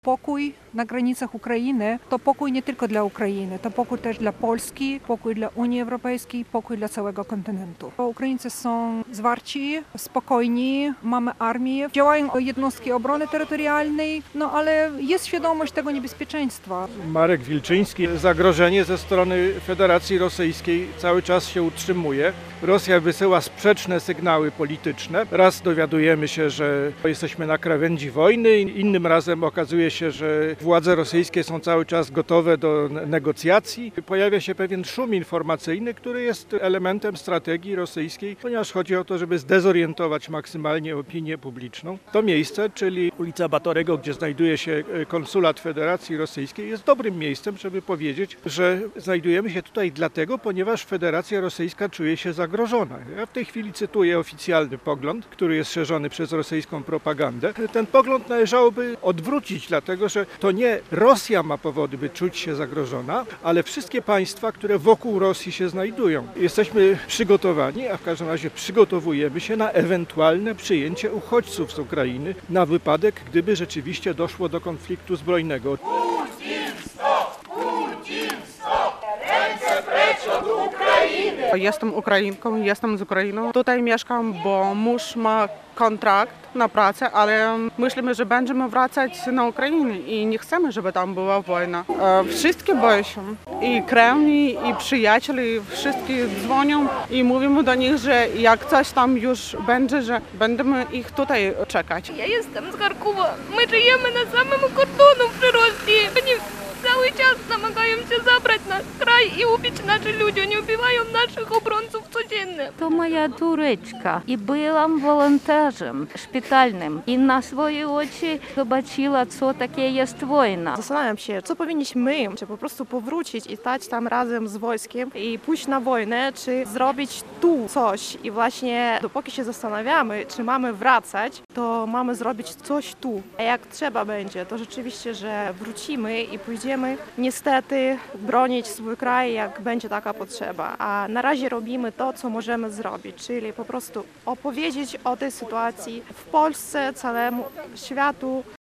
Pokój na granicach Ukrainy to pokój nie tylko dla Ukrainy, to pokój też dla Polski, pokój dla Unii Europejskiej, pokój dla całego kontynentu. Ukraińcy są zwarci, spokojni, mamy armię, działają jednostki obrony terytorialnej, ale jest świadomość tego niebezpieczeństwa. Marek Wilczyński. Zagrożenie ze strony Federacji Rosyjskiej cały czas się utrzymuje. Rosja wysyła sprzeczne sygnały polityczne. Raz dowiadujemy się, że jesteśmy na krawędzi wojny, innym razem okazuje się, że władze rosyjskie są cały czas gotowe do negocjacji. Pojawia się pewien szum informacyjny, który jest elementem strategii rosyjskiej, ponieważ chodzi o to, żeby zdezorientować maksymalnie opinię publiczną. To miejsce, czyli ulica Batorego, gdzie znajduje się konsulat Federacji Rosyjskiej, jest dobrym miejscem, żeby powiedzieć, że znajdujemy się tutaj dlatego, ponieważ Federacja Rosyjska czuje się zagrożona. Ja w tej chwili cytuję oficjalny pogląd, który jest szerzony przez rosyjską propagandę. Ten pogląd należałoby odwrócić, dlatego że to nie Rosja ma powody, by czuć się zagrożona, ale wszystkie państwa, które wokół Rosji się znajdują. Jesteśmy przygotowani, a w każdym razie przygotowujemy się na ewentualne przyjęcie uchodźców z Ukrainy na wypadek, gdyby rzeczywiście doszło do konfliktu zbrojnego. Jestem Ukrainką, jestem z Ukrainy. Tutaj mieszkam, bo mąż ma kontrakt na pracę, ale myślimy, że będziemy wracać na Ukrainę i nie chcemy, żeby tam była wojna. Wszyscy boją się. I krewni, i przyjaciele, wszyscy dzwonią i mówimy do nich, że jak coś tam już będzie, że będziemy ich tutaj czekać. Ja jestem z Charkowa. My żyjemy na samym kordonu przy Rosji. Oni cały czas namagają się zabrać nasz kraj i ubić naszych ludzi. Oni ubiwają naszych obrońców codziennie. To moja córeczka i byłam wolontariuszem szpitalnym i na swoje oczy zobaczyła, co takie jest wojna. Zastanawiam się, co powinniśmy, czy po prostu powrócić i stać tam razem z wojskiem i pójść na wojnę, czy zrobić tu coś. I właśnie dopóki się zastanawiamy, czy mamy wracać, to mamy zrobić coś tu. A jak trzeba będzie, to rzeczywiście, że wrócimy i pójdziemy niestety bronić swój kraj, jak będzie taka potrzeba. A na razie robimy to, co możemy zrobić, czyli po prostu opowiedzieć o tej sytuacji w Polsce, całemu światu,